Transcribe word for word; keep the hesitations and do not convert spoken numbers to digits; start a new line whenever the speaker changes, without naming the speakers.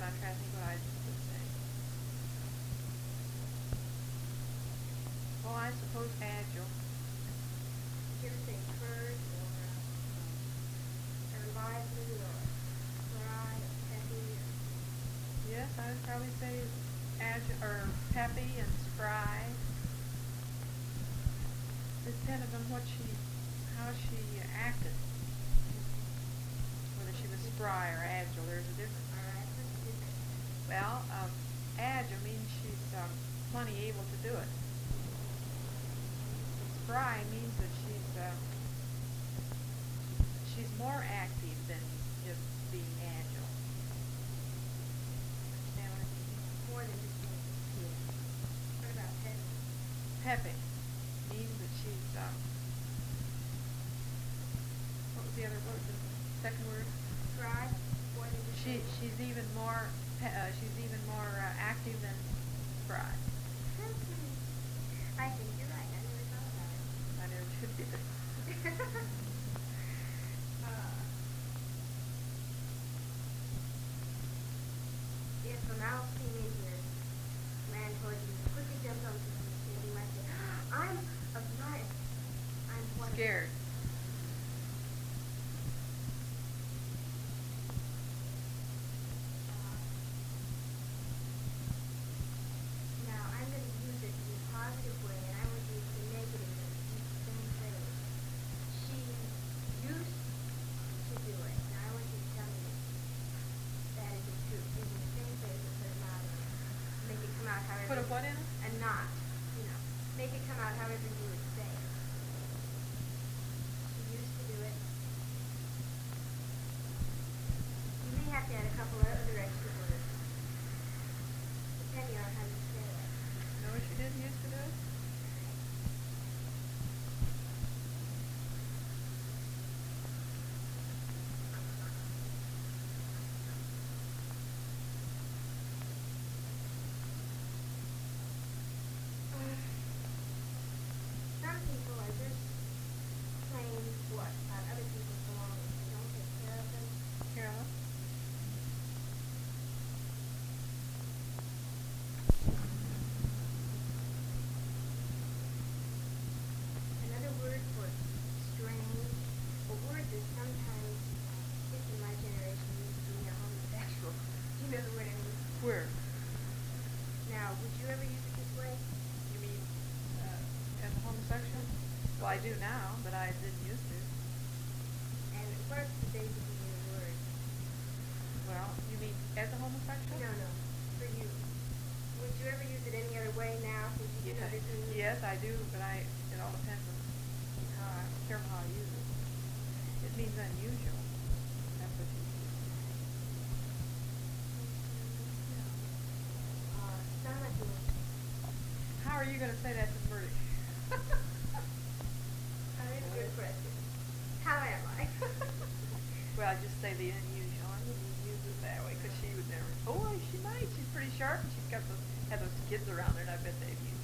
but I'm trying to think what I would say. Well, I suppose agile.
Did you ever say purge or, uh, or lively or spry or peppy or?
Yes, I would probably say agile or peppy and spry. It depended on what she, how she acted. Whether she was spry or agile, there's a difference.
All right, what's the difference?
Well, um, agile means she's um, plenty able to do it. Spry means that she's uh, she's more active than just being agile. Understand what I mean?
More than just being.
Yeah.
What about peppy?
Peppy means that she's um, what was the other word? The second word?
Spry? More than just
She
being.
she's even more pe- uh, she's even more uh, active than spry.
I think you're right. I never thought about it.
I never should be.
uh, if a mouse came in here, ran towards you, quickly jumped onto him, and you might say, I'm a mice. I'm one.
Scared.
Now, I'm going to use it in a positive way, and I want you to say negative and use the same phrase. She used to do it. Now, I want you to tell me that isn't true. Using the same phrase but put a not in it. Make it come out however.
Put a what in it?
A not. You know. Make it come out however you would say it. She used to do it. You may have to add a couple of other extra words, depending on how you say it.
Know what she didn't used to do?
Some people are just plain what about other people's belongings. They don't take care of them.
Carolyn?
Another word for strange, a word that sometimes, uh, kids in my generation used to mean a homosexual. Do you know the word I mean?
Where?
Now, would you ever use it this way?
You mean uh, as a homosexual? Well, I do now, but I didn't used to.
And what's the basic meaning of the word?
Well, you mean as a homosexual?
No, no, for you. Would you ever use it any other way now since you do know
Yeah.
this meaning?
Yes, I do, but I it all depends on how I careful how I use it. It means unusual. That's what you use.
Uh, sound like you.
How are you going to say that to British?
Oh, that's a good question. How am I?
Well, I just say the unusual. I wouldn't use it that way because she would never. Oh, she might. She's pretty sharp, and she's got those had those kids around her, and I bet they've used